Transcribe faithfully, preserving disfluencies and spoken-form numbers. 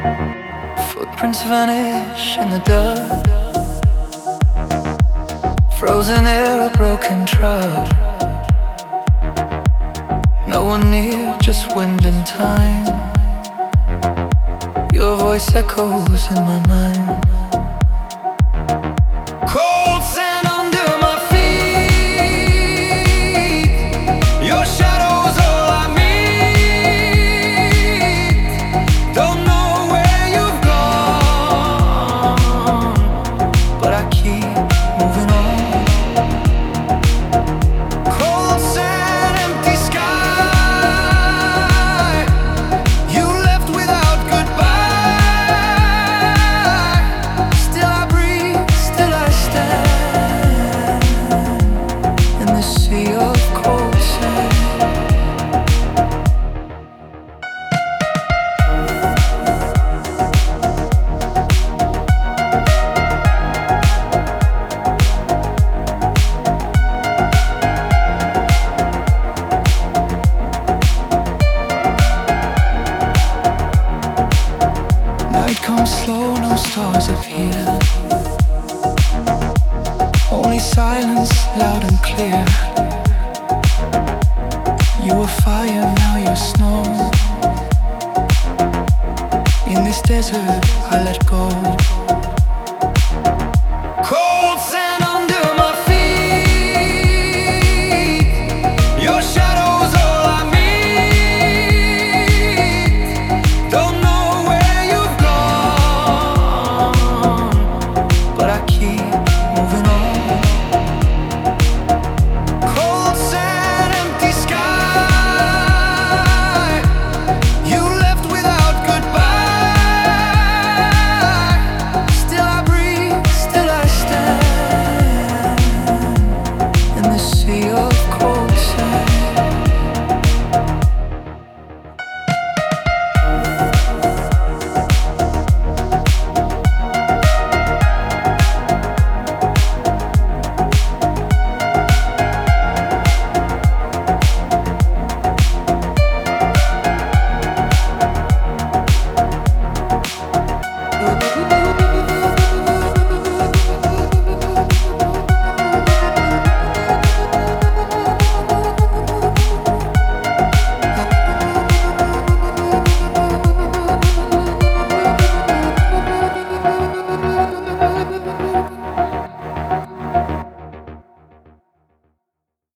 Footprints vanish in the dust. Frozen air, a broken trust. No one near, just wind and time. Your voice echoes in my mind. Cold sand under my feet. Your shadow's all I meet. Don't know where you've gone, but I keep moving on. Cold sand, empty sky. You left without goodbye. Still I breathe, still I stand in the sea of cold sand. Night comes slow, no stars appear. Only silence, loud and clear. You were fire, now you're snow. In this desert, I let go.